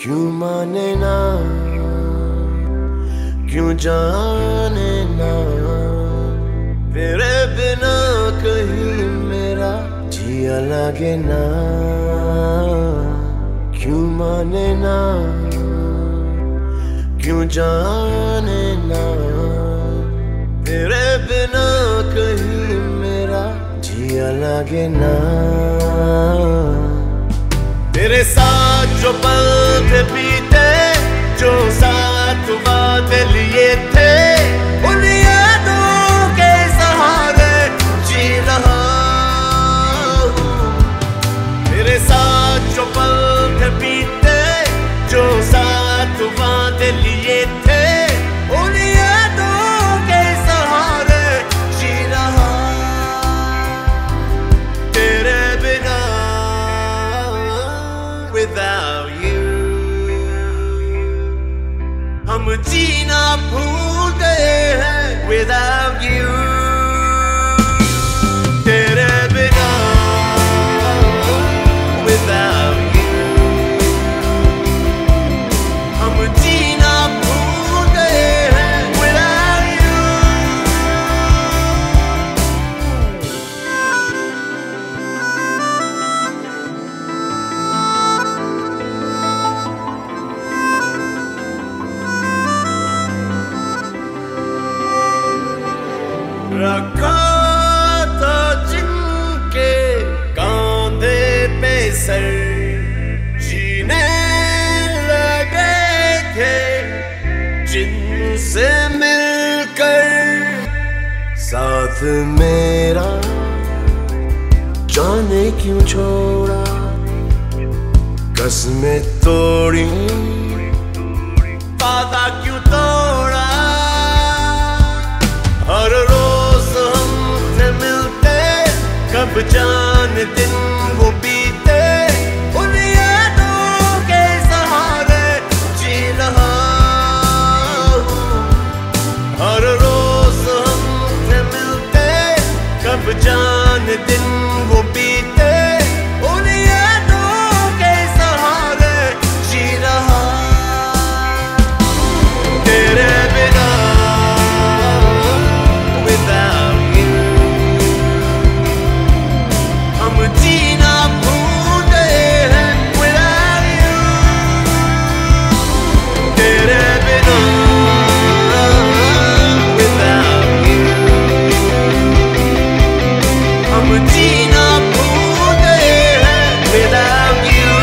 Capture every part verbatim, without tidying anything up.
क्यों माने ना, क्यों जाने ना, तेरे बिना कहीं मेरा जिया लगे ना। क्यों माने ना, क्यों जाने ना, तेरे बिना कहीं मेरा जिया लगे ना। तेरे साथ जो पल थे बीते, जो साथ वादे लिए थे, उन यादों के सहारे जी रहा हूँ। तेरे साथ जो पल थे बीते, जो साथ वादे लिए थे, उन यादों के सहारे जी रहा। तेरे बिना without you हम जीना भूल गए हैं without you। तेरे बिना without you हम जीना भूल गए हैं without you। रखा था जिनके कांधे पे सर, जीने लगे थे जिनसे मिलकर। साथ मेरा जाने क्यों छोड़ा, कसमें तोड़ी, वादा क्यों तोड़ा। हर रोज हमसे मिलते, कब जाने दिन वो बीते, उन यादों के सहारे जी रहा हूँ। हर रोज हमसे मिलते, कब जाने दिन वो बीते, उन यादों के सहारे जी रहा। तेरे बिना without you हम जीना भूल गए हैं without you। तेरे बिना without you हम जीना भूल गए हैं without you।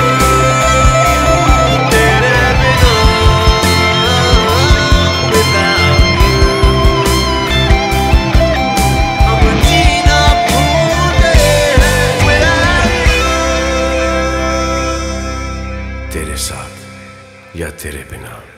तेरे बिना without you हम जीना भूल गए हैं without you। तेरे साथ या तेरे बिना।